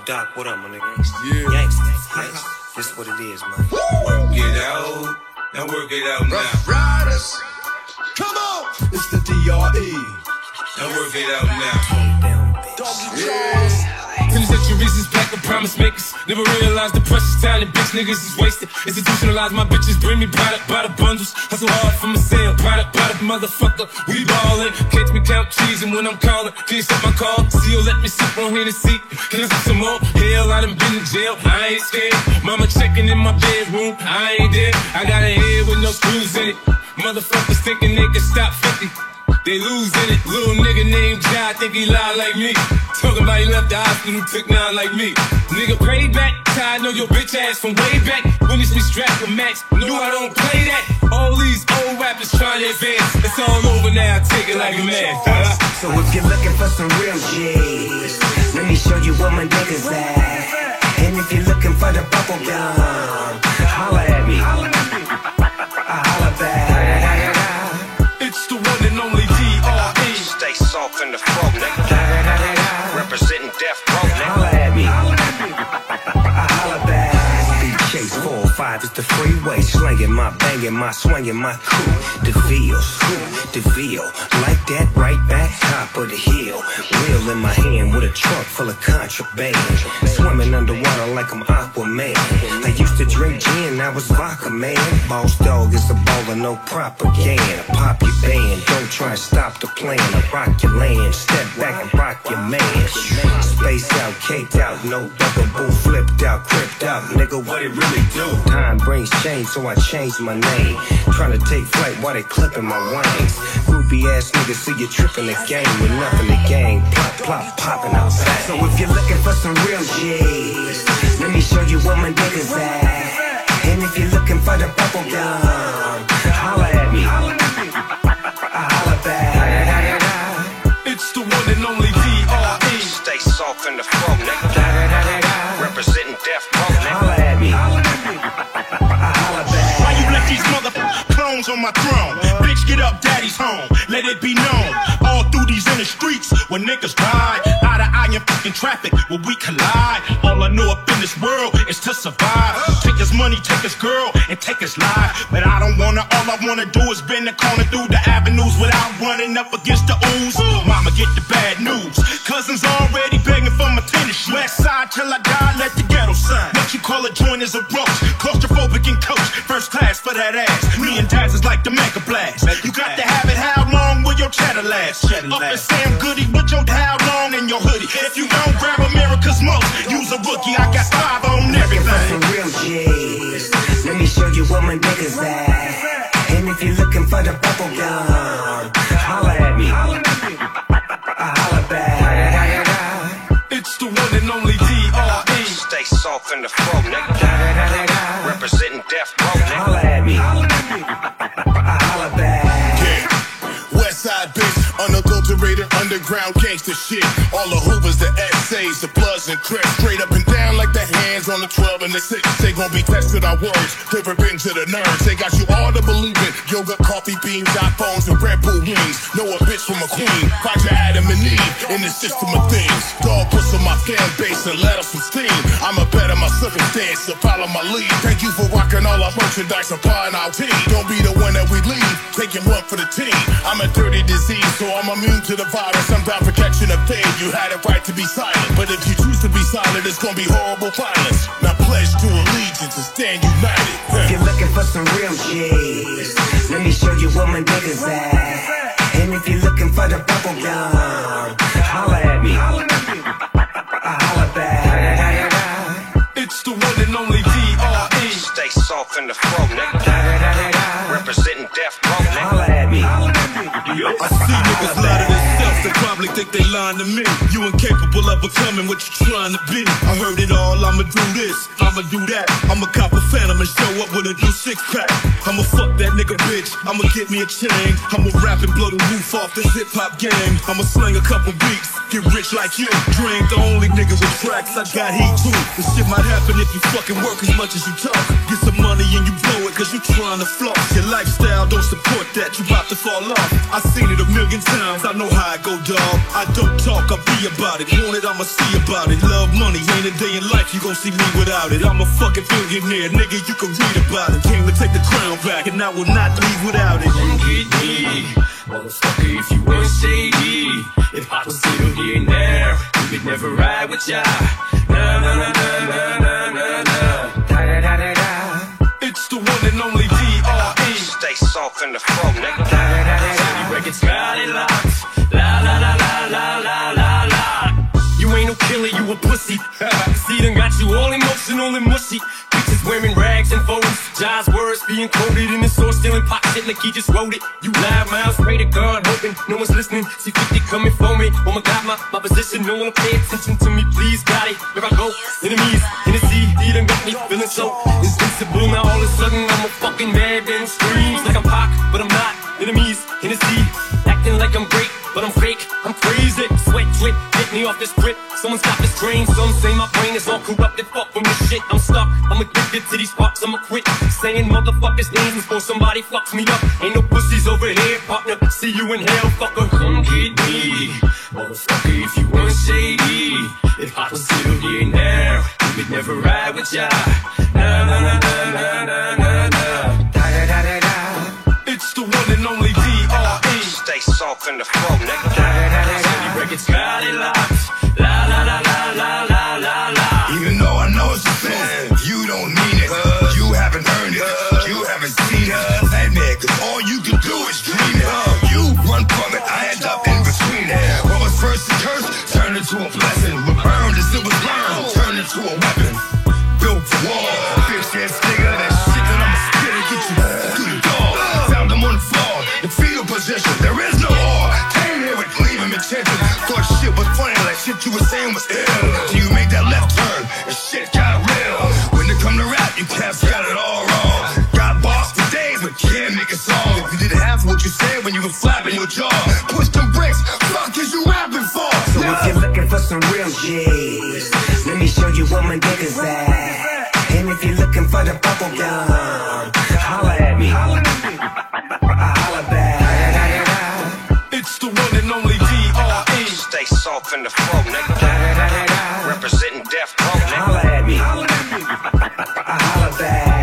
Doc, what up, my nigga? Yeah. Gangsta. This is what it is, man. Work it out. Now work it out now. Rough Riders. Come on. It's the DRE. Now work it out now. Doggy Charles. Penitentiaries is black and promise makers. Never realized the precious time that bitch niggas is wasted. Institutionalized, my bitches bring me product by the bundles. Hustle hard for my sale, product, motherfucker. We ballin', catch me count cheese and when I'm callin', can you stop my call? CEO let me sip on Hennessy. Can I sip some more? Hell, I done been in jail, I ain't scared. Mama checking in my bedroom, I ain't there. I got a head with no screws in it. Motherfuckers thinking they can stop 50. They losing it. Little nigga named Jai, think he lie like me. Talking about he left the hospital, took 9 like me. Nigga, pray back. I know your bitch ass from way back. When it's me strapped with Max, knew I don't play that. All these old rappers trying to advance. It's all over now, take it like a man. So if you're looking for some real G's, let me show you what my niggas at. And if you're looking for the bubble gum, holla at me. Holla back. It's the one and only DRE. Stay soft in the throat, nigga. Representing Death Row, nigga. Holla at me. Holla back. Beat Chase 405 is the freeway. Slanging my, banging my, swinging my coup. DeVille. Like that, right back, top of the hill. Wheel in my hand with a trunk full of contraband. Swimming underwater like I'm Aquaman. I used to drink gin, I was vodka, man. Boss dog is a baller, no propaganda. Pop your band, don't try and stop the plan. I rock your land, step back and rock your man. Spaced out, caked out, no bugaboo. Flipped out, cripped out, nigga, what it really do? Time brings change, so I changed my name. Trying to take flight while they clipping my wings. Groupie ass niggas see you tripping the game with nothing to gain. Plop, popping outside. So if you're looking for some real G's, let me show you what my niggas at. And if you're looking for the bubble gum, holla at me. Holla back. It's the one and only DRE. Stay soft in the throat, nigga. Representing Death Row, nigga. Holla at me. Holla back. Why you let these clones on my throne? Bitch, get up, daddy's home. Let it be known. All through these inner streets, where niggas ride eye to eye in fucking traffic, where we collide. All I know up in this world is to survive. Take his money, take his girl, and take his life. But I don't wanna, all I wanna do is bend the corner through the avenues without running up against the ooze. Mama, get the bad news. Cousins already begging for my tennis shoes. West side till I die, let the ghetto sign. What you call a joint is a roach. Claustrophobic and coach, first class for that ass. Me and Daz is like the Mega Blast. You got to have it, how long will your cheddar last? Up and Sam Goody with your how long in your hoodie. If you don't grab America's most, use a rookie. I got 5 on everything. For some real G's, let me show you what my niggas at. And if you're looking for the bubble gum, holla at me. Holla back. It's the one and only DRE. Stay soft in the throat, nigga. Representing Death Row, nigga. Holla at me. Holla back. Westside bitch, unadulterated underground gangster shit. All the Hoovers, the essays, the Bloods and Crips, straight up and down like the hands on the 12 and the 6. They gon' be tested our words, delivering to the nerds. They got you all to believe it. Yoga, coffee beans, iPhones, and Red Bull wings. Know a bitch from a queen. Project Adam and Eve in the system of things. Dog puts on my fan base and let off some steam. I'm a better my circumstance, so follow my lead. Thank you for rocking all our merchandise and applying our team. Don't be the one that we leave, taking one for the team. I'm a dirty disease, so I'm immune to the virus. I'm down for catching a fade. You had a right to be silent, but if you choose to be silent, it's gonna be horrible violence. Now pledge to allegiance and stand united. If you're looking for some real G's, let me show you what my niggas at. And if you're looking for the bubble gum, holla at me. Holla back. It's the one and only DRE. Stay soft in the throat, nigga. Representing Death Row, nigga. Holla at me. I see niggas lie to themselves, they probably think they lying to me. You incapable of becoming what you're trying to be. I heard it all, I'ma do this, I'ma do that. I'ma cop a phantom and show up with a new 6-pack. I'ma fuck that nigga bitch, I'ma get me a chain. I'ma rap and blow the roof off this hip-hop game. I'ma sling a couple beats, get rich like you. Dream the only nigga with tracks, I got heat too. This shit might happen if you fucking work as much as you talk. Get some money and you blow it cause you trying to floss. Your lifestyle don't support that, you about to fall off. I seen it a million times, I know how it go, dawg. I don't talk, I be about it. Want it, I'ma see about it. Love money, ain't a day in life you gon' see me without it. I'm a fucking billionaire, nigga, you can read about it. Came to take the crown back and I will not leave without it. Come get me, motherfucker, if you weren't shady. If I was still here now, you could never ride with ya. Nah, nah, nah, nah, nah, nah, nah, nah. Da, da, da, da, da. It's the one and only D.R.E. Stay soft in the flow, nigga. City Records got it locked. La la la la la la la la. You ain't no killer, you a pussy. See, done got you all emotional and mushy. Bitches wearing rags and phones. Jai's words being quoted in the source, stealing pop shit like he just wrote it. You loud mouths, pray to God, hoping no one's listening. See 50 coming for me. Oh my God, my position, no one pay attention to me, please, got it. Here I go, enemies, in the sea, he done got me feeling so invincible. Now all of a sudden I'm a fucking madman, screams like I'm Pac, but I'm not. Enemies, in the sea, acting like I'm great, but I'm fake, I'm crazy. Sweat drip, get me off this grip. Someone stop this train, some say my brain is all corrupted. Fuck from this shit, I'm stuck, I'm addicted to these fucks, I'ma quit saying motherfuckers' names before somebody fucks me up. Ain't no pussies over here, partner, see you in hell, fucker. Come get me, motherfucker, if you weren't shady. If I was still here now, you could never ride with ya. Nah, nah, nah, nah, nah, nah, nah, nah. Da, da, da, da, da. It's the one and only D.R.E. Stay soft in the flow, nigga. City Records got it locked. La la la la la la la la. Even though I know it's a sin, you don't mean it. You haven't earned it. You haven't seen it. Admit, cause all you can do is dream it. You run from it, I end up in between it. What was first a curse turned into a blessing. What burned as it was burned turned into a weapon. Built for war, bitch ass nigga. That shit that I'ma spit and get you through the door. Found them on the floor, in fetal position. There is no war. Came here with gleaming attention. Thought shit was funny, like shit you were saying was ill. Till you made that left turn and shit got real. When it come to rap, you cats got it all wrong. Got boss for days, but can't make a song. If you did half what you said when you were flapping your jaw, push them bricks. Fuck is you rapping for? So if you're looking for some real G's, let me show you what my dick is at. And if you're looking for the bubble gum, holla at me. Holla back. It's the one and only D.R.E. Stay soft in the flow, nigga. Representing Death Row, nigga. Holla at me. Holla back.